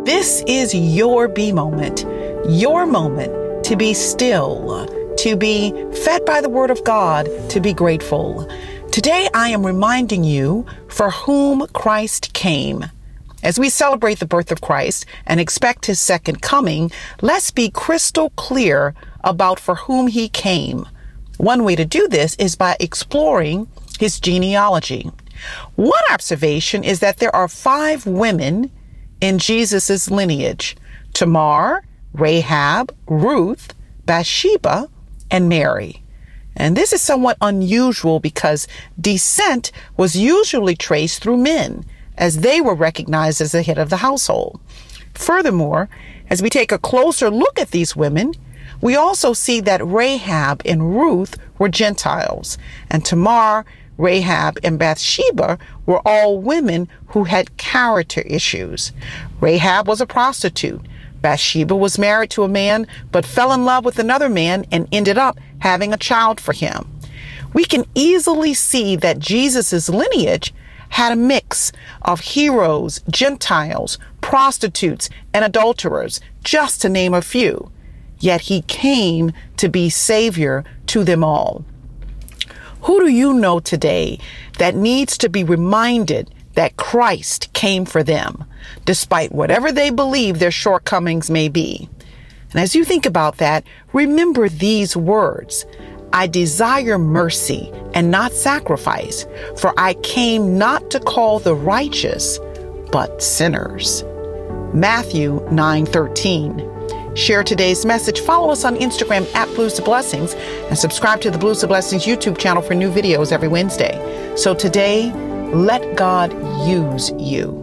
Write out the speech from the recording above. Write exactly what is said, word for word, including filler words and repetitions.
This is your be moment, your moment to be still, to be fed by the word of God, to be grateful. Today, I am reminding you for whom Christ came. As we celebrate the birth of Christ and expect his second coming, let's be crystal clear about for whom he came. One way to do this is by exploring his genealogy. One observation is that there are five women in Jesus' lineage: Tamar, Rahab, Ruth, Bathsheba, and Mary. And this is somewhat unusual because descent was usually traced through men, as they were recognized as the head of the household. Furthermore, as we take a closer look at these women, we also see that Rahab and Ruth were Gentiles, and Tamar, Rahab, and Bathsheba were all women who had character issues. Rahab was a prostitute. Bathsheba was married to a man, but fell in love with another man and ended up having a child for him. We can easily see that Jesus' lineage had a mix of heroes, Gentiles, prostitutes, and adulterers, just to name a few. Yet he came to be Savior to them all. Who do you know today that needs to be reminded that Christ came for them, despite whatever they believe their shortcomings may be? And as you think about that, remember these words: I desire mercy and not sacrifice, for I came not to call the righteous, but sinners. Matthew nine thirteen. Share today's message. Follow us on Instagram at Blues to Blessings and subscribe to the Blues to Blessings YouTube channel for new videos every Wednesday. So today, let God use you.